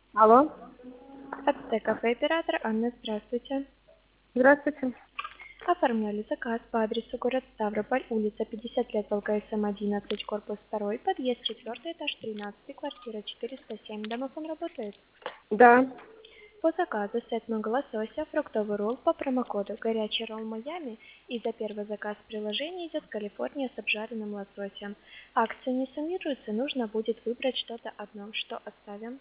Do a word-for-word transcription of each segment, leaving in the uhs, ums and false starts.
Алло. АТТ кафе оператор Анна, здравствуйте. Здравствуйте. Оформляли заказ по адресу город Ставрополь, улица пятьдесят лет, ВЛКСМ одиннадцать, корпус два, подъезд четыре, этаж тринадцать, квартира четыреста семь. Домофон работает. Да. По заказу сет ног лосося, фруктовый ролл по промокоду «Горячий ролл Майами» и за первый заказ в приложении идет Калифорния с обжаренным лососем. Акция не суммируется, нужно будет выбрать что-то одно. Что оставим?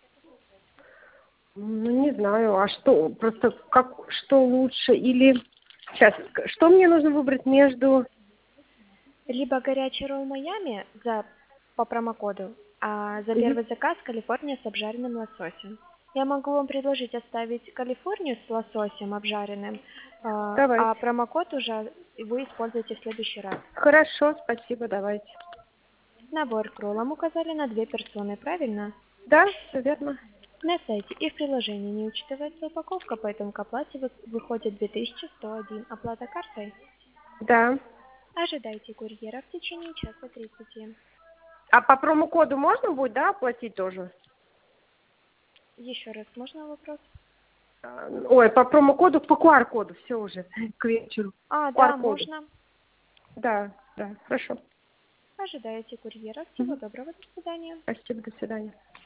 Ну, не знаю, а что, просто как, что лучше, или... Сейчас, что мне нужно выбрать между... Либо горячий ролл Майами за, по промокоду, а за Мгм. первый заказ Калифорния с обжаренным лососем. Я могу вам предложить оставить Калифорнию с лососем обжаренным, а, а Давайте. промокод уже вы используете в следующий раз. Хорошо, спасибо, давайте. Набор к роллам указали на две персоны, правильно? Да, все верно. На сайте и в приложении не учитывается упаковка, поэтому к оплате вы- выходит две тысячи сто один. Оплата картой. Да. Ожидайте курьера в течение часа тридцати. А по промокоду можно будет, да, оплатить тоже? Еще раз, можно вопрос? А, Ой, по промокоду, по ку ар коду, все уже, к вечеру. А, ку ар да, коду. можно. Да, да, хорошо. Ожидаете курьера. Всего Мгм. доброго. До свидания. Спасибо, до свидания.